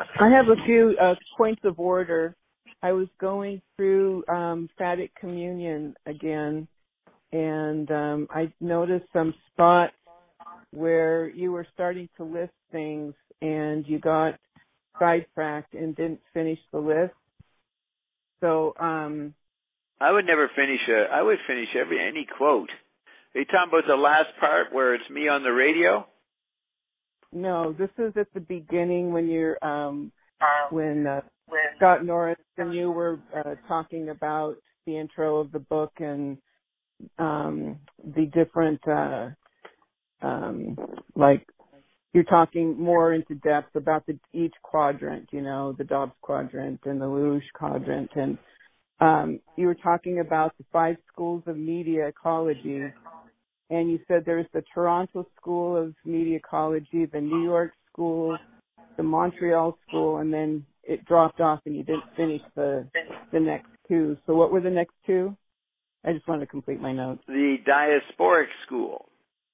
I have a few points of order. I was going through Phatic Communion again, and I noticed some spots where you were starting to list things, and you got sidetracked and didn't finish the list. So I would never finish I would finish any quote. Are you talking about the last part where it's me on the radio? no, this is at the beginning when you're when Scott Norris and you were talking about the intro of the book and the different like you're talking more into depth about each quadrant, you know, the Dobbs quadrant and the LaRouche quadrant, and you were talking about the 5 schools of media ecology, and you said there's the Toronto School of Media Ecology, the New York School, the Montreal School, and then it dropped off and you didn't finish the next 2. So what were the next 2? I just wanted to complete my notes. The Diasporic School.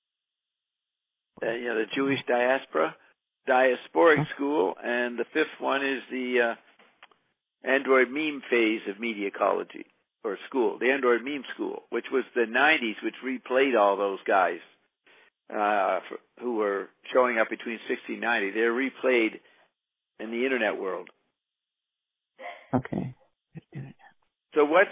The Jewish Diasporic School, and the 5th one is the Android Meme phase of media ecology, or school, the Android Meme School, which was the 90s, which replayed all those guys who were showing up between 60 and 90. They're replayed in the internet world. Okay. So what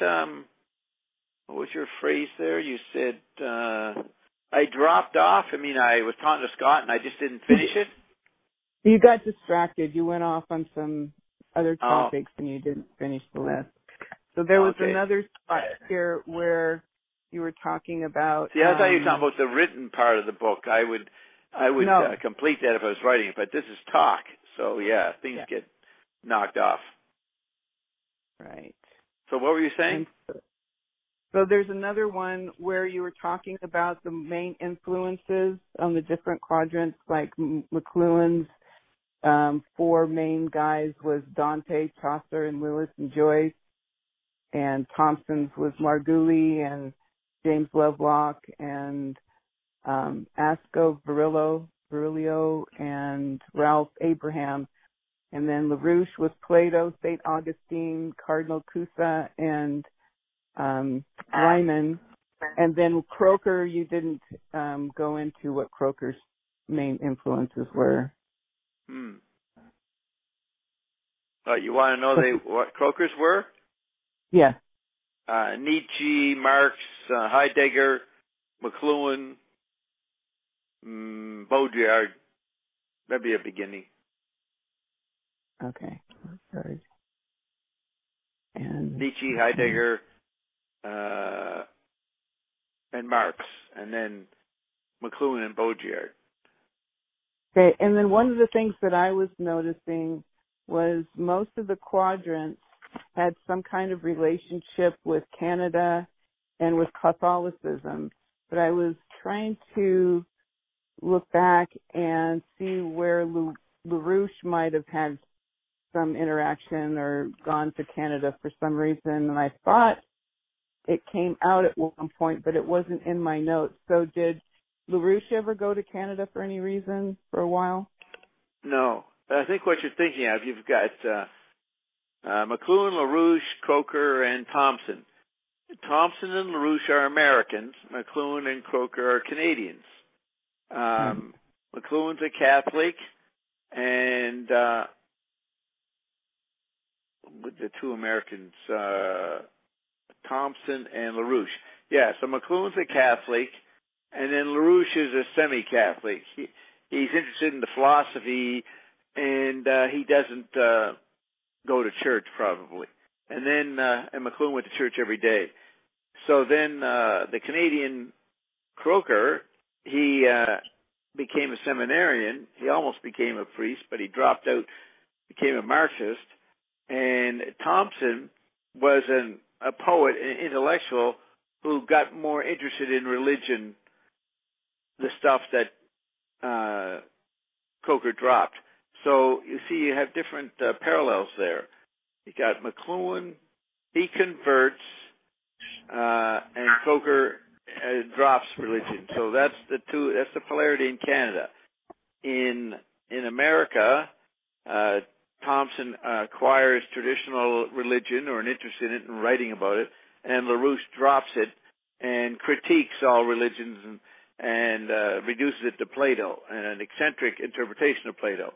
was your phrase there? You said, I dropped off. I mean, I was talking to Scott and I just didn't finish it. You got distracted. You went off on some other topics and you didn't finish the list. So there was another spot here where you were talking about. See, I thought you were talking about the written part of the book. I would complete that if I was writing it, but this is talk. So things get knocked off. Right. So what were you saying? So there's another one where you were talking about the main influences on the different quadrants, like McLuhan's 4 main guys was Dante, Chaucer, and Lewis and Joyce, and Thompson's was Margulis and James Lovelock and Asco Virilio and Ralph Abraham. And then LaRouche was Plato, St. Augustine, Cardinal Cusa, and Lyman. And then Croker, you didn't go into what Croker's main influences were. You want to know what Croker's were? Yeah. Nietzsche, Marx, Heidegger, McLuhan, Baudrillard. That'd be a beginning. Okay. Sorry. And Nietzsche, Heidegger, and Marx, and then McLuhan and Baudrillard. Okay, and then one of the things that I was noticing was most of the quadrants had some kind of relationship with Canada and with Catholicism, but I was trying to look back and see where LaRouche might have had some interaction or gone to Canada for some reason, and I thought it came out at one point, but it wasn't in my notes. So did LaRouche ever go to Canada for any reason for a while? No. I think what you're thinking of, you've got McLuhan, LaRouche, Croker, and Thompson. Thompson and LaRouche are Americans. McLuhan and Croker are Canadians. McLuhan's a Catholic, and with the 2 Americans, Thompson and LaRouche. Yeah, so McLuhan's a Catholic, and then LaRouche is a semi-Catholic. He's interested in the philosophy, and he doesn't go to church probably. And then and McLuhan went to church every day. So then the Canadian Croker, he became a seminarian. He almost became a priest, but he dropped out, became a Marxist. And Thompson was a poet, an intellectual, who got more interested in religion, the stuff that Croker dropped. So you see, you have different parallels there. You got McLuhan, he converts, and Croker drops religion. So that's the polarity in Canada. In America, acquires traditional religion or an interest in it and writing about it, and LaRouche drops it and critiques all religions and reduces it to Plato and an eccentric interpretation of Plato.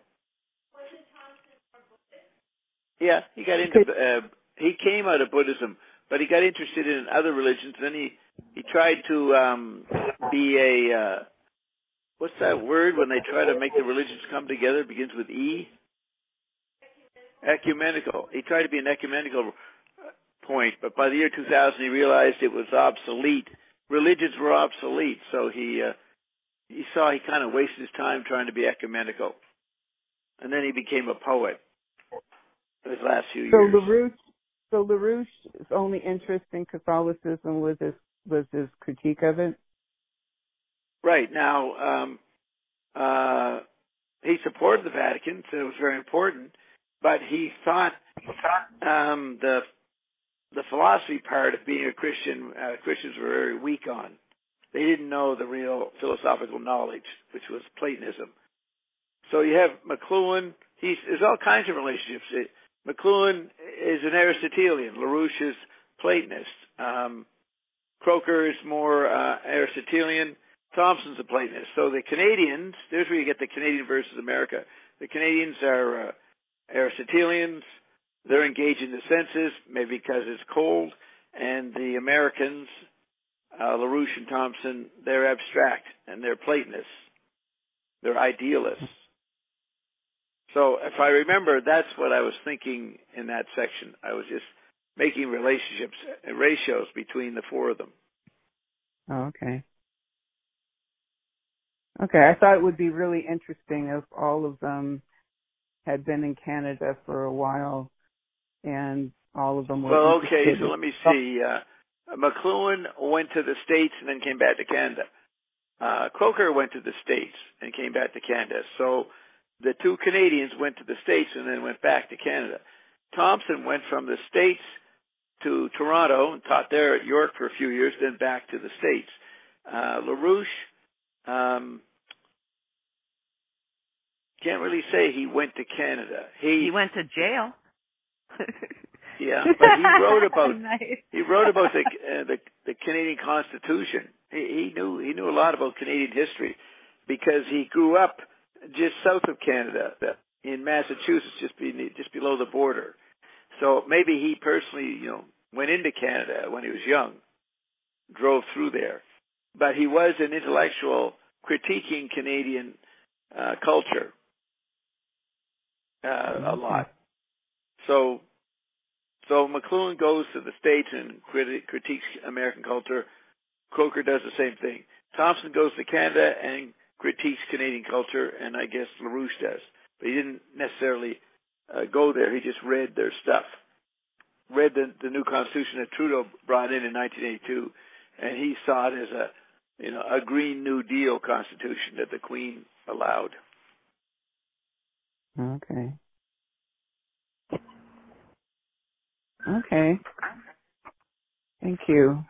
Yeah, he got into he came out of Buddhism, but he got interested in other religions. Then he tried to be a what's that word when they try to make the religions come together? It begins with E. Ecumenical. He tried to be an ecumenical point, but by the year 2000 he realized it was obsolete. Religions were obsolete, so he saw he kind of wasted his time trying to be ecumenical, and then he became a poet. His last few years. LaRouche's only interest in Catholicism was his critique of it. Right. Now, he supported the Vatican, so it was very important, but he thought the philosophy part of being a Christian, Christians were very weak on. They didn't know the real philosophical knowledge, which was Platonism. So you have McLuhan. There's all kinds of relationships. McLuhan is an Aristotelian. LaRouche is Platonist. Croker is more Aristotelian. Thompson's a Platonist. So the Canadians, there's where you get the Canadian versus America. The Canadians are Aristotelians. They're engaged in the senses, maybe because it's cold. And the Americans, LaRouche and Thompson, they're abstract and they're Platonists. They're idealists. So if I remember, that's what I was thinking in that section. I was just making relationships, ratios between the four of them. Oh, okay. Okay, I thought it would be really interesting if all of them had been in Canada for a while and all of them were Well, okay, so let me see. McLuhan went to the States and then came back to Canada. Croker went to the States and came back to Canada. So the two Canadians went to the States and then went back to Canada. Thompson went from the States to Toronto and taught there at York for a few years, then back to the States. LaRouche, can't really say he went to Canada. He went to jail. Yeah, but he wrote about Nice. the Canadian Constitution. He knew a lot about Canadian history because he grew up just south of Canada in Massachusetts, just below the border. So maybe he personally, went into Canada when he was young, drove through there. But he was an intellectual critiquing Canadian culture a lot. So McLuhan goes to the States and critiques American culture. Croker does the same thing. Thompson goes to Canada and critiques Canadian culture, and I guess LaRouche does. But he didn't necessarily go there. He just read their stuff. Read the new Constitution that Trudeau brought in 1982, and he saw it as a Green New Deal Constitution that the Queen allowed. Okay. Okay. Thank you.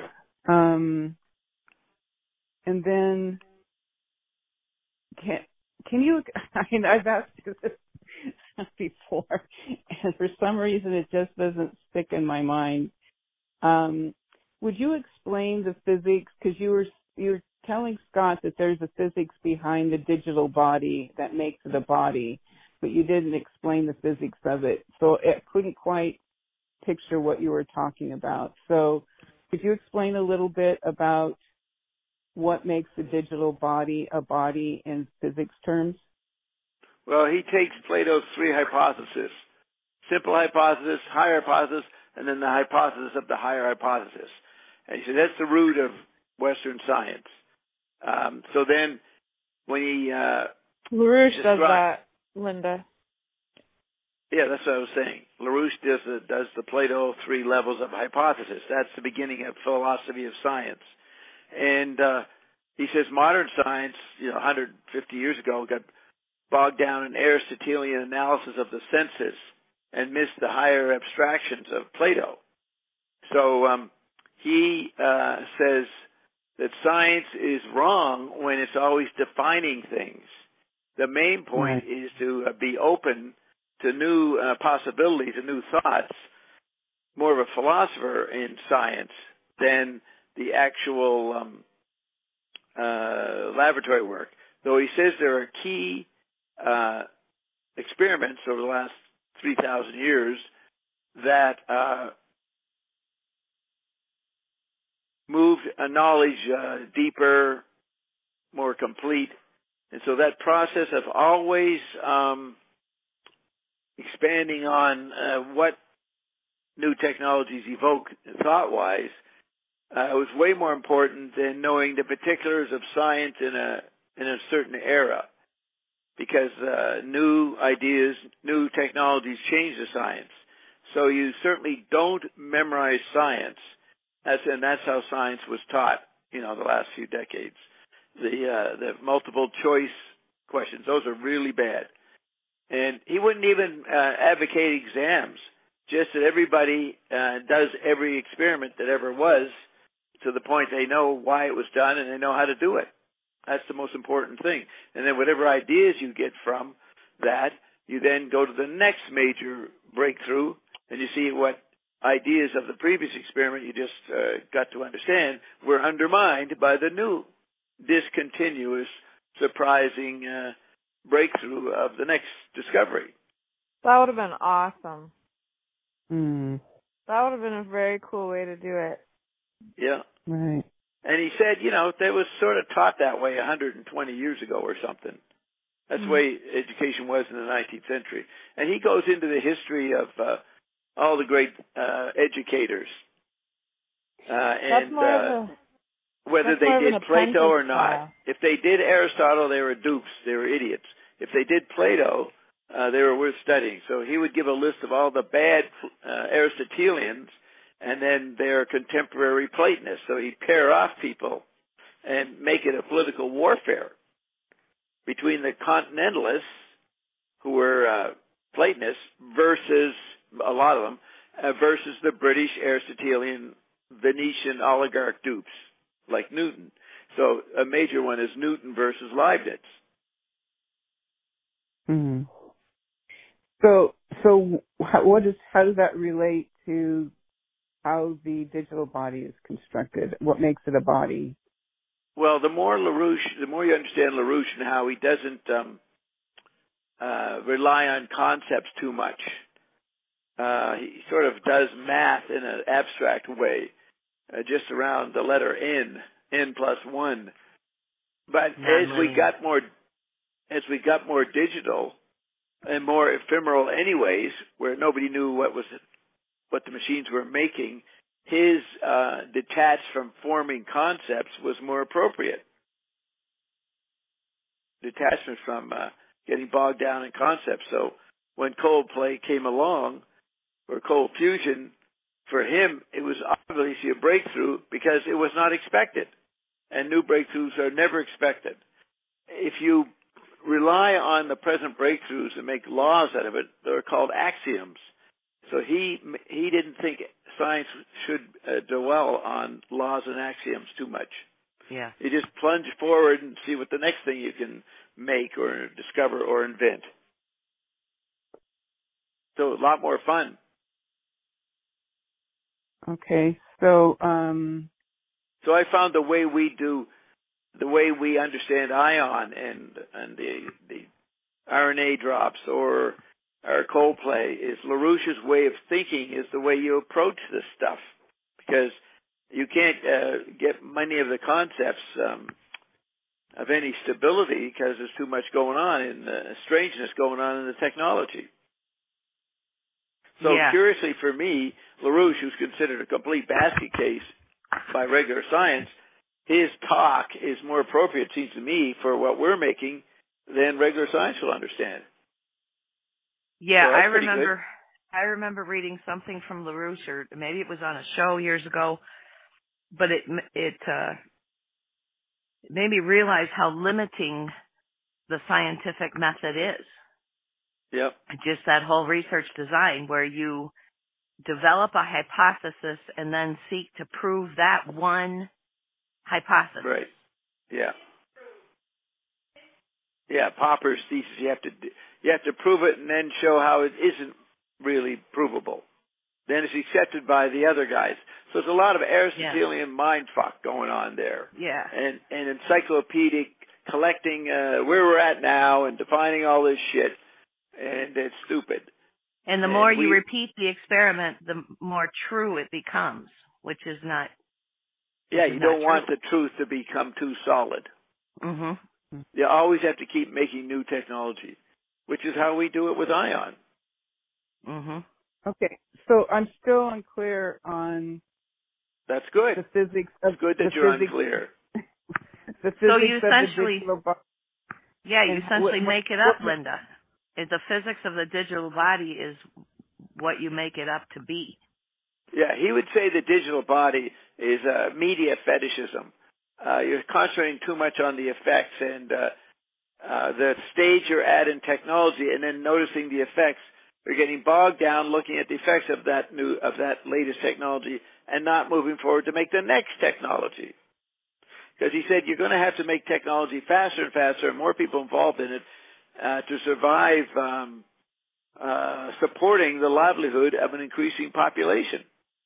And then can you? I've asked you this before, and for some reason it just doesn't stick in my mind. Would you explain the physics? Because you were telling Scott that there's a physics behind the digital body that makes it a body, but you didn't explain the physics of it, so I couldn't quite picture what you were talking about. So could you explain a little bit about what makes the digital body a body in physics terms? Well, he takes Plato's three hypotheses: simple hypothesis, higher hypothesis, and then the hypothesis of the higher hypothesis. And he said that's the root of Western science. So then when he LaRouche does that, Linda. Yeah, that's what I was saying. LaRouche does the Plato three levels of hypothesis. That's the beginning of philosophy of science. And he says modern science, 150 years ago, got bogged down in Aristotelian analysis of the senses and missed the higher abstractions of Plato. So he says that science is wrong when it's always defining things. The main point is to be open to new possibilities and new thoughts, more of a philosopher in science than the actual laboratory work. Though he says there are key experiments over the last 3,000 years that moved a knowledge deeper, more complete. And so that process of always expanding on what new technologies evoke thought-wise was way more important than knowing the particulars of science in a certain era, because new ideas, new technologies change the science. So you certainly don't memorize science, and that's how science was taught, the last few decades. The multiple choice questions, those are really bad. And he wouldn't even advocate exams, just that everybody does every experiment that ever was, to the point they know why it was done and they know how to do it. That's the most important thing. And then whatever ideas you get from that, you then go to the next major breakthrough, and you see what ideas of the previous experiment you just got to understand were undermined by the new discontinuous, surprising breakthrough of the next discovery. That would have been awesome. Mm. That would have been a very cool way to do it. Yeah. Right. And he said, that was sort of taught that way 120 years ago or something. That's the way education was in the 19th century. And he goes into the history of all the great educators. Whether they did Plato or not. If they did Aristotle, they were dupes. They were idiots. If they did Plato, they were worth studying. So he would give a list of all the bad Aristotelians and then their contemporary Platonists. So he'd pair off people and make it a political warfare between the continentalists, who were Platonists, versus, a lot of them, versus the British Aristotelian Venetian oligarch dupes, like Newton. So a major one is Newton versus Leibniz. Mm-hmm. So how does that relate to how the digital body is constructed? What makes it a body? Well, the more you understand LaRouche and how he doesn't rely on concepts too much. He sort of does math in an abstract way, just around the letter n plus 1. But as we got more digital and more ephemeral anyways, where nobody knew what the machines were making, his detached from forming concepts was more appropriate. Detachment from getting bogged down in concepts. So when Coldplay came along, or cold fusion, for him it was obviously a breakthrough because it was not expected. And new breakthroughs are never expected. If you rely on the present breakthroughs and make laws out of it, they're called axioms. So he didn't think science should dwell on laws and axioms too much. Yeah. You just plunge forward and see what the next thing you can make or discover or invent. So a lot more fun. Okay, so So I found the way we understand ion and the RNA drops or our Coldplay is LaRouche's way of thinking is the way you approach this stuff, because you can't get many of the concepts of any stability because there's too much going on and strangeness going on in the technology. So curiously for me, LaRouche, who's considered a complete basket case by regular science, his talk is more appropriate, it seems to me, for what we're making than regular science will understand. Yeah, so I remember reading something from LaRouche, or maybe it was on a show years ago, but it made me realize how limiting the scientific method is. Yep. Just that whole research design where you develop a hypothesis and then seek to prove that one hypothesis. Right. Yeah. Yeah, Popper's thesis, you You have to prove it and then show how it isn't really provable. Then it's accepted by the other guys. So there's a lot of Aristotelian mind fuck going on there. Yeah. And encyclopedic collecting where we're at now and defining all this shit. And it's stupid. And the more you repeat the experiment, the more true it becomes, which is not. Yeah, you don't want the truth to become too solid. Mm-hmm. You always have to keep making new technology, which is how we do it with ION. Mm-hmm. Okay, so I'm still unclear on. That's good. The physics of it's good that you're unclear. The physics so you of essentially, the digital body. Yeah, you essentially make it up, what, Linda. The physics of the digital body is what you make it up to be. Yeah, he would say the digital body is media fetishism. You're concentrating too much on the effects and the stage you're at in technology, and then noticing the effects. You're getting bogged down looking at the effects of that latest technology and not moving forward to make the next technology. Because he said you're going to have to make technology faster and faster and more people involved in it to survive supporting the livelihood of an increasing population.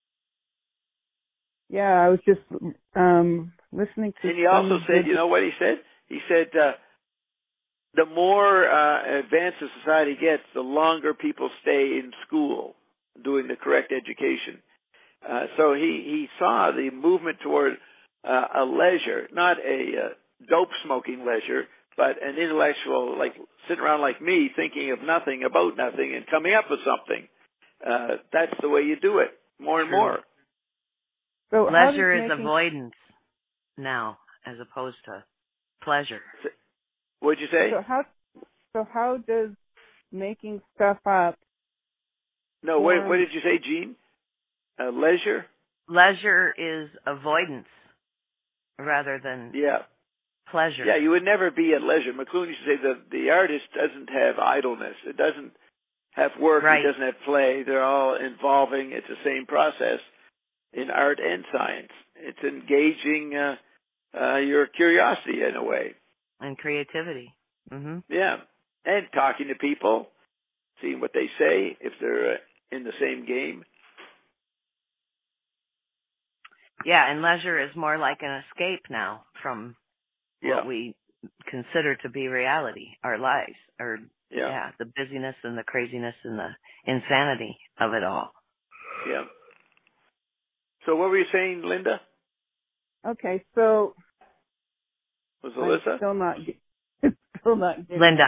Yeah, I was just listening to. And he also said, you know what he said? He said, the more advanced the society gets, the longer people stay in school doing the correct education. So he saw the movement toward a leisure, not a dope-smoking leisure, but an intellectual, like sitting around like me, thinking of nothing, about nothing, and coming up with something. That's the way you do it, more and more. So leisure is avoidance now, as opposed to pleasure. What'd you say? So how does making stuff up? No, what did you say, Gene? Leisure? Leisure is avoidance rather than pleasure. Yeah, you would never be at leisure. McLuhan used to say that the artist doesn't have idleness. It doesn't have work. Right. It doesn't have play. They're all involving. It's the same process in art and science. It's engaging your curiosity in a way. And creativity. Mm-hmm. Yeah. And talking to people, seeing what they say, if they're in the same game. Yeah, and leisure is more like an escape now from what we consider to be reality, our lives, or the busyness and the craziness and the insanity of it all. Yeah. So what were you saying, Linda? Okay, so was Alyssa? Still not getting Linda.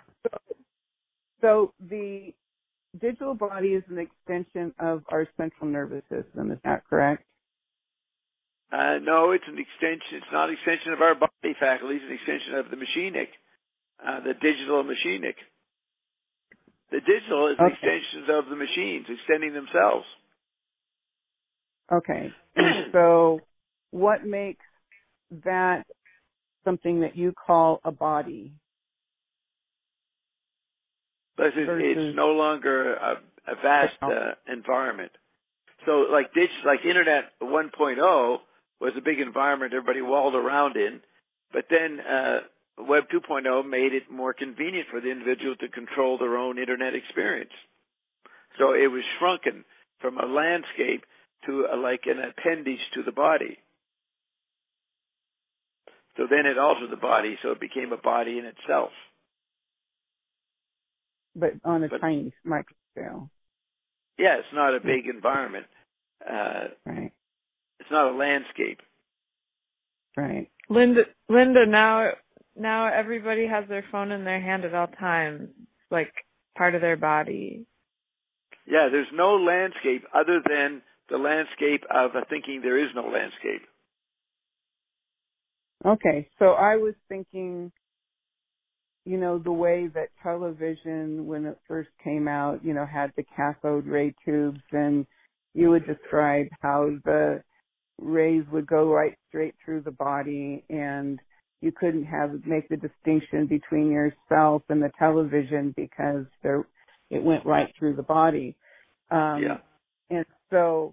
So the digital body is an extension of our central nervous system. Is that correct? No, it's an extension. It's not an extension of our body faculties. It's an extension of the machinic, the digital machinic. The digital is an extension of the machines, extending themselves. Okay. And so what makes that something that you call a body? But it's no longer a vast environment. So like Internet 1.0 was a big environment everybody walled around in, but then Web 2.0 made it more convenient for the individual to control their own Internet experience. So it was shrunken from a landscape to like an appendage to the body. So then it altered the body, so it became a body in itself. But on a tiny micro scale. Yeah, it's not a big environment. Right. It's not a landscape. Right. Linda, now everybody has their phone in their hand at all times, like part of their body. Yeah, there's no landscape other than the landscape of thinking there is no landscape. Okay, so I was thinking, the way that television, when it first came out, had the cathode ray tubes, and you would describe how the rays would go right straight through the body, and you couldn't make the distinction between yourself and the television because it went right through the body. And so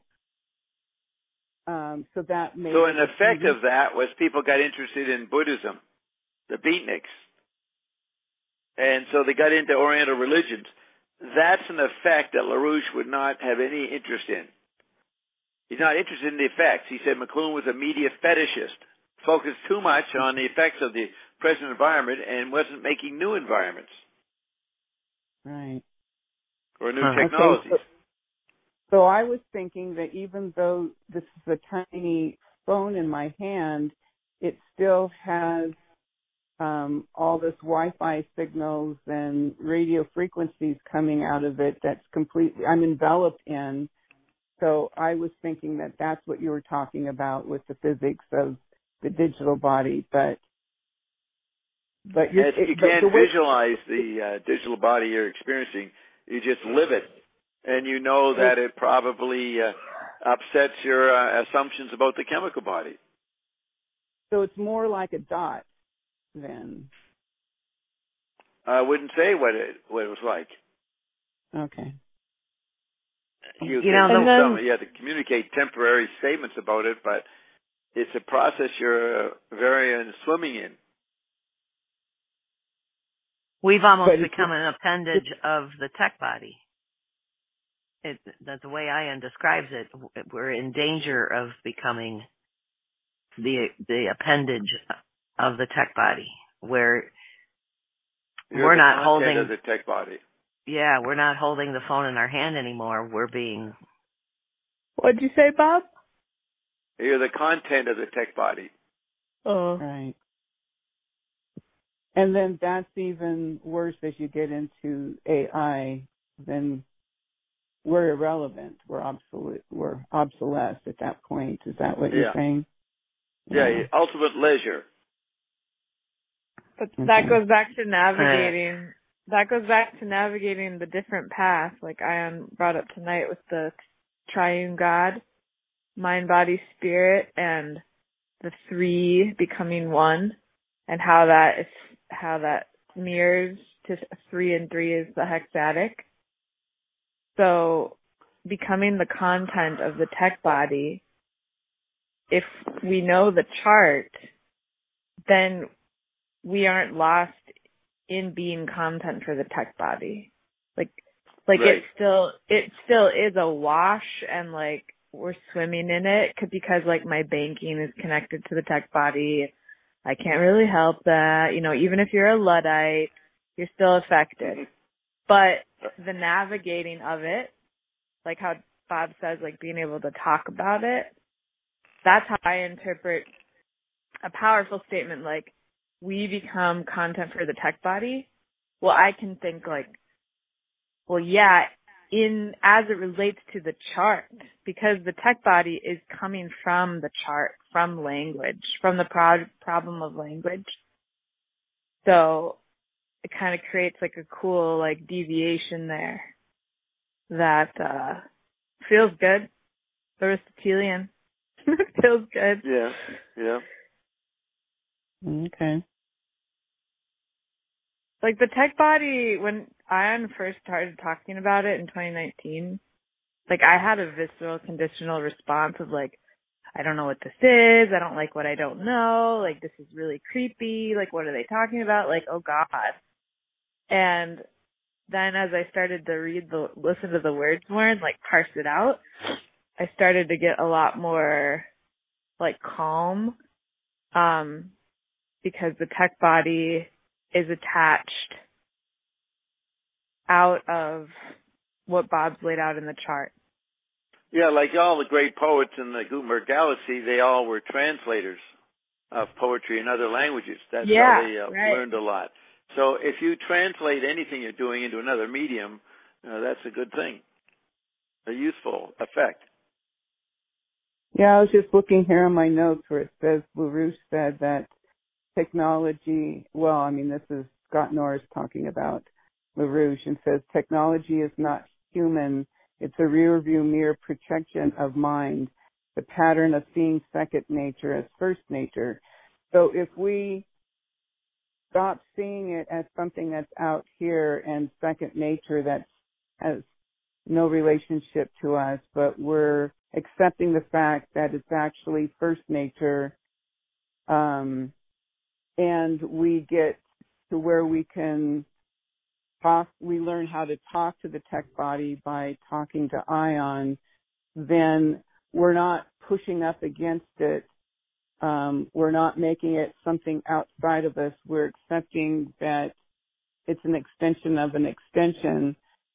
that made. So an effect of that was people got interested in Buddhism, the beatniks. And so they got into Oriental religions. That's an effect that LaRouche would not have any interest in. He's not interested in the effects. He said McLuhan was a media fetishist, focused too much on the effects of the present environment and wasn't making new environments. Right. Or new technologies. Okay, so I was thinking that even though this is a tiny phone in my hand, it still has all this Wi-Fi signals and radio frequencies coming out of it that's completely, I'm enveloped in. So I was thinking that that's what you were talking about with the physics of the digital body, but you can't visualize the digital body you're experiencing. You just live it, and you know that it probably upsets your assumptions about the chemical body. So it's more like a dot, then. I wouldn't say what it was like. Okay. You have to communicate temporary statements about it, but it's a process you're very swimming in. We've almost become an appendage of the tech body. That's the way Ian describes it. We're in danger of becoming the appendage of the tech body, where we're not holding of the tech body. Yeah, we're not holding the phone in our hand anymore. We're being. What'd you say, Bob? You're the content of the tech body. Oh, right. And then that's even worse as you get into AI. Then we're irrelevant. We're obsolete. We're obsolete at that point. Is that what you're saying? Yeah, ultimate leisure. But that goes back to navigating. That goes back to navigating the different paths, like Ian brought up tonight with the triune God, mind, body, spirit, and the three becoming one, and how that mirrors to 3 and 3 is the hexatic. So becoming the content of the tech body, if we know the chart, then we aren't lost in being content for the tech body. Like right. it still is a wash, and like we're swimming in it because like my banking is connected to the tech body. I can't really help that. You know, even if you're a Luddite, you're still affected. But the navigating of it, like how Bob says, like being able to talk about it, that's how I interpret a powerful statement like, we become content for the tech body. Well, I can think like, well, yeah, as it relates to the chart, because the tech body is coming from the chart, from language, from the problem of language. So it kind of creates like a cool like deviation there that feels good. Aristotelian. Feels good. Yeah. Okay. Like the tech body, when Ian first started talking about it in 2019, like I had a visceral conditional response of like, I don't know what this is. I don't like what I don't know. Like this is really creepy. Like what are they talking about? Like, oh God. And then as I started to listen to the words more and like parse it out, I started to get a lot more like calm. Because the tech body is attached out of what Bob's laid out in the chart. Yeah, like all the great poets in the Gutenberg Galaxy, they all were translators of poetry in other languages. That's how they learned a lot. So if you translate anything you're doing into another medium, that's a good thing, a useful effect. Yeah, I was just looking here on my notes where it says LaRouche said that technology, this is Scott Norris talking about LaRouche, and says technology is not human. It's a rearview mirror projection of mind, the pattern of seeing second nature as first nature. So if we stop seeing it as something that's out here and second nature that has no relationship to us, but we're accepting the fact that it's actually first nature, and we get to where we can we learn how to talk to the tech body by talking to Ion, then we're not pushing up against it. We're not making it something outside of us. We're accepting that it's an extension of an extension.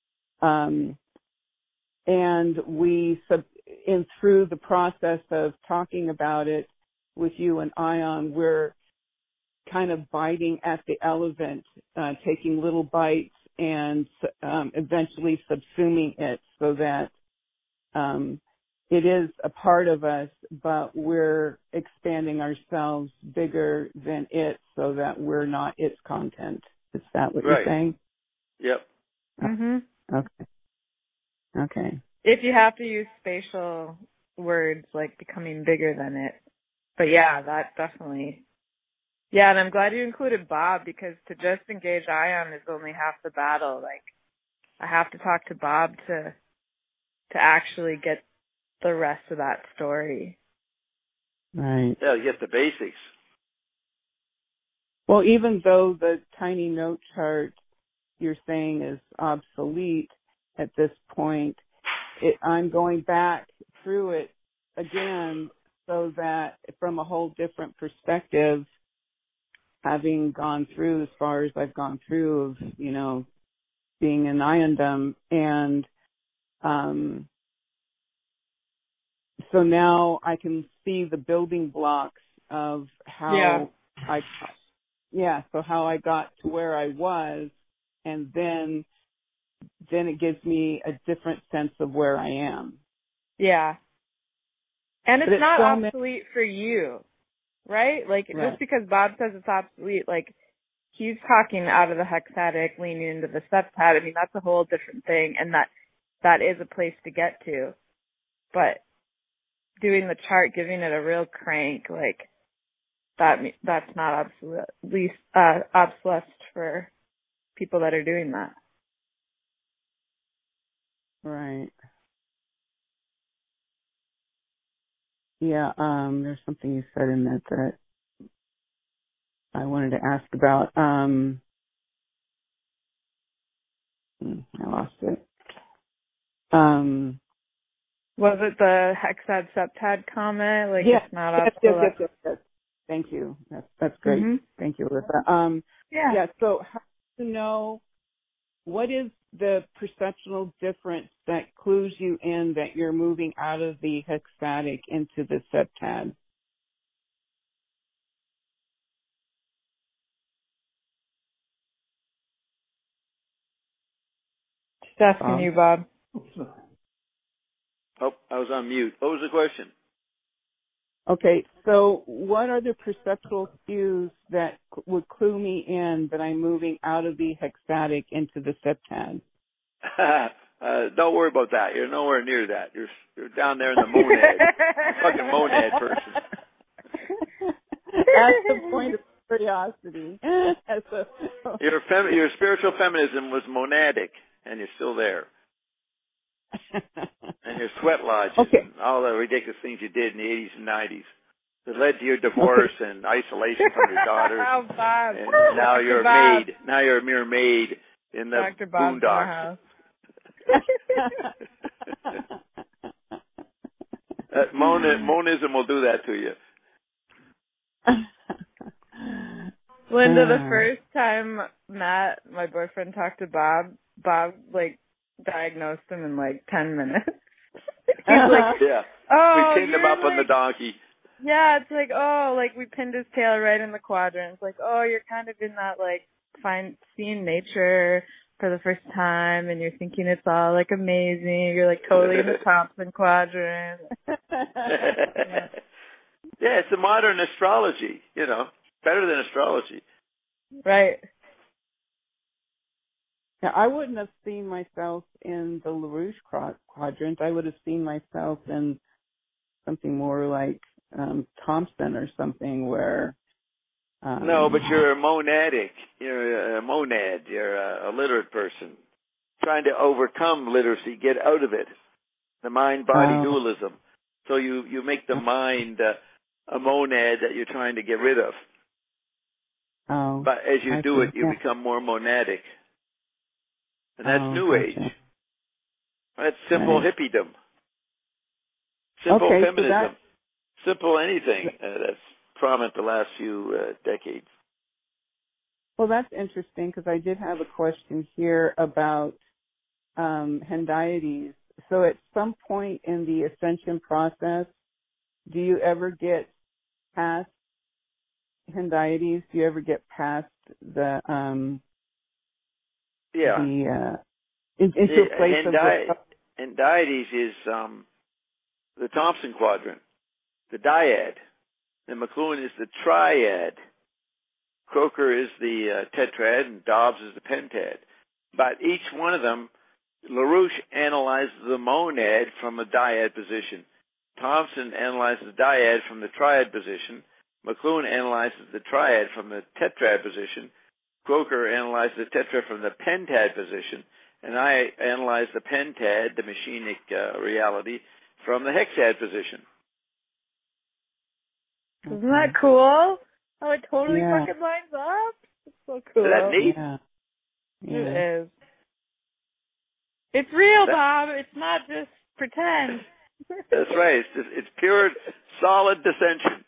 And through the process of talking about it with you and Ion, we're kind of biting at the elephant, taking little bites and eventually subsuming it so that it is a part of us, but we're expanding ourselves bigger than it so that we're not its content. Is that what you're saying? Yep. Mhm. Okay. If you have to use spatial words like becoming bigger than it. But yeah, that definitely. Yeah, and I'm glad you included Bob, because to just engage Ion is only half the battle. Like, I have to talk to Bob to actually get the rest of that story. Right. Yeah, you get the basics. Well, even though the tiny note chart you're saying is obsolete at this point, I'm going back through it again so that from a whole different perspective, having gone through as far as I've gone through of, being in Iondom. And so now I can see the building blocks of how how I got to where I was, and then it gives me a different sense of where I am. Yeah. And it's not obsolete for you, right? Like, just because Bob says it's obsolete, like, he's talking out of the hexatic, leaning into the septad. I mean, that's a whole different thing, and that is a place to get to. But doing the chart, giving it a real crank, like, that's not obsolete for people that are doing that. Right. Yeah, there's something you said in that I wanted to ask about. I lost it. Was it the hexad septad comment? Like, it's not obsolete? Yes. Thank you. That's great. Mm-hmm. Thank you, Alyssa. Yeah. So how to know what is the perceptual difference that clues you in that you're moving out of the hexatic into the septad? Just asking you, Bob. Oh, I was on mute. What was the question? Okay, so what are the perceptual cues that would clue me in that I'm moving out of the hexatic into the septad? Don't worry about that. You're nowhere near that. You're down there in the monad. Fucking monad person. That's the point of curiosity. Your spiritual feminism was monadic, and you're still there. And your sweat lodges and all the ridiculous things you did in the 80s and 90s that led to your divorce and isolation from your daughters. Oh, Bob. And now you're a maid. Now you're a mere maid in the Dr. Bob's boondocks. Monism will do that to you. Linda, the first time Matt, my boyfriend, talked to Bob, like, diagnosed him in like 10 minutes. He's like, we pinned him up on the donkey. Yeah, it's like, like we pinned his tail right in the quadrant. It's like, you're kind of in that like seeing nature for the first time, and you're thinking it's all like amazing. You're like totally in the Thompson quadrant. Yeah, it's a modern astrology. Better than astrology. Right. Now, I wouldn't have seen myself in the LaRouche quadrant. I would have seen myself in something more like Thompson or something where... No, but you're monadic. You're a monad. You're a literate person. Trying to overcome literacy, get out of it. The mind-body dualism. So you make the mind a monad that you're trying to get rid of. But as you do it, you become more monadic. And that's New Age. That's simple hippiedom. Simple feminism. Simple anything that's prominent the last few decades. Well, that's interesting because I did have a question here about hendiadys. So at some point in the ascension process, do you ever get past hendiadys? Do you ever get past the into a place of hendiadys is the Thompson quadrant, the dyad. The McLuhan is the triad. Croker is the tetrad, and Dobbs is the pentad. But each one of them, LaRouche analyzed the monad from a dyad position. Thompson analyzed the dyad from the triad position. McLuhan analyzes the triad from the tetrad position. Croker analyzed the tetrad from the pentad position. And I analyzed the pentad, the machinic reality, from the hexad position. Isn't that cool? Oh, it totally fucking lines up. It's so cool. Isn't that neat? Yeah. It is. It's real, Bob. It's not just pretend. That's right. It's pure, solid dissension.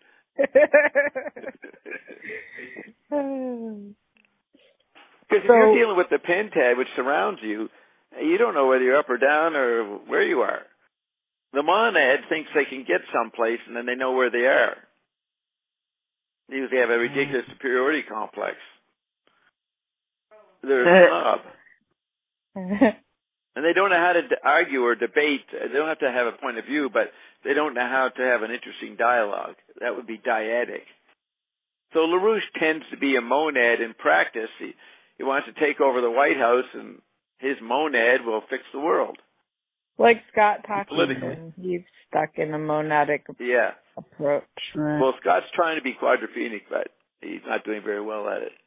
Because if you're dealing with the pentad, which surrounds you, you don't know whether you're up or down or where you are. The monad thinks they can get someplace, and then they know where they are. They usually have a ridiculous superiority complex. They're a snob. And they don't know how to argue or debate. They don't have to have a point of view, but they don't know how to have an interesting dialogue. That would be dyadic. So LaRouche tends to be a monad in practice. He wants to take over the White House, and his monad will fix the world. Like Scott Talkington, he's stuck in a monadic approach. Right. Well, Scott's trying to be quadraphenic, but he's not doing very well at it.